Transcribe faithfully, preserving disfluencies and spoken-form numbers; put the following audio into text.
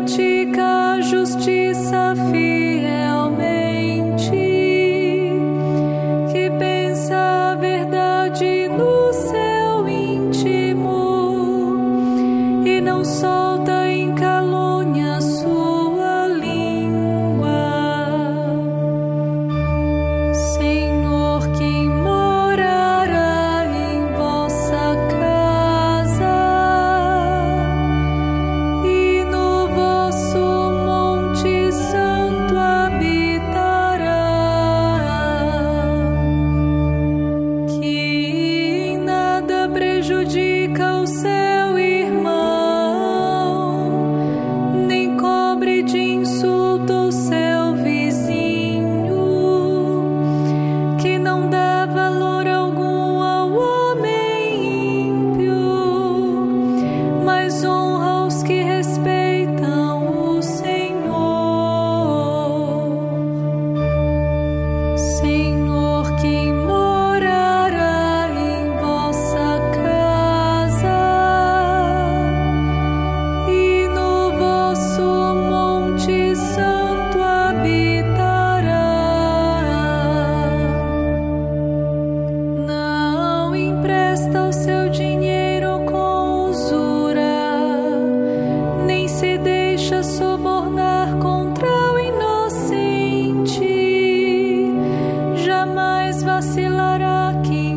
pratica a justiça fielmente, que pensa a verdade no seu íntimo e não solta em calúnia sua língua. Senhor, quem morará em vossa casa e no vosso monte santo habitará, que em nada prejudica o seu irmão, nem cobre de insulto o seu vizinho, que não dá valor algum ao homem ímpio, mas honra os que respeitam o Senhor. Senhor, quem morará em vossa casa e no vosso monte santo habitará, não empresta o seu dinheiro com usura, nem se deixa subornar contra o inocente. Jamais vacilará quem